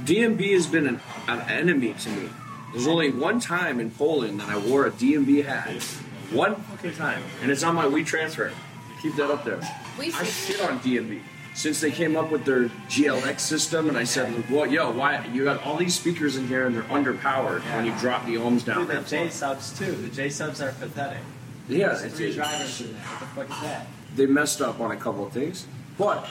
DMB has been an enemy to me. There's only one time in Poland that I wore a DMB hat. One fucking time. And it's on my WeTransfer. Keep that up there. I shit on DMB. Since they came up with their GLX system, and I said, well, why? You got all these speakers in here and they're underpowered when you drop the ohms down. Dude, the J-subs too. The J-subs are pathetic. Yeah. There's 3 drivers in there. What the fuck is that? They messed up on a couple of things. But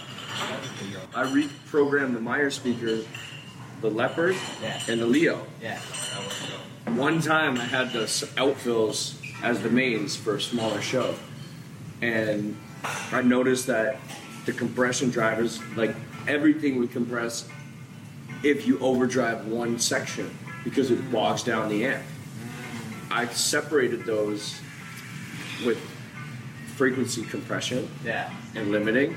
I reprogrammed the Meyer speaker, the Leopard, and the Leo. Yeah. One time I had the outfills as the mains for a smaller show. And I noticed that the compression drivers, like everything would compress if you overdrive one section because it bogs down the amp. I separated those with frequency compression and limiting,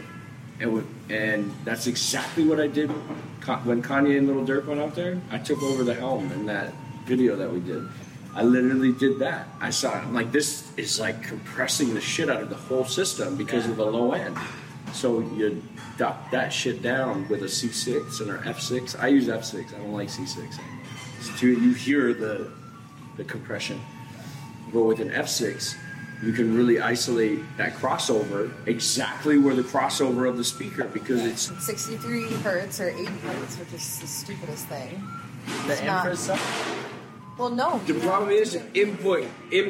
and that's exactly what I did when Kanye and Little Durk went out there. I took over the helm in that video that we did. I literally did that. I saw it. I'm like, this is like compressing the shit out of the whole system because of the low end. So you duck that shit down with a C6 and our F6. I use F6. I don't like C6. You hear the compression. But with an F6, you can really isolate that crossover exactly where the crossover of the speaker, because it's 63 hertz or 80 hertz, which is the stupidest thing. The amp stuff? Well, no. The problem is input.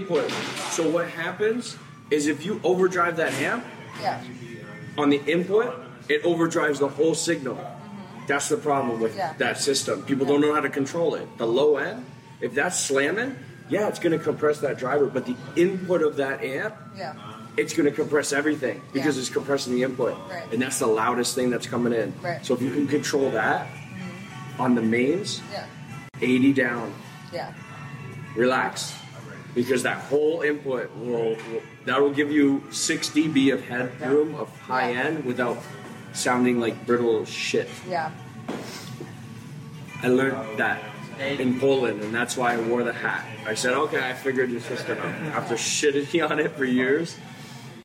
So what happens is if you overdrive that amp on the input, it overdrives the whole signal. Mm-hmm. That's the problem with that system. People don't know how to control it. The low end, if that's slamming, it's going to compress that driver, but the input of that amp, it's going to compress everything because it's compressing the input. Right. And that's the loudest thing that's coming in. Right. So if you can control that on the mains, 80 down. Yeah. Relax, because that whole input will give you 6 dB of headroom of high end without sounding like brittle shit. Yeah. I learned that in Poland, and that's why I wore the hat. I said, okay, I figured your system out. After shitting on it for years,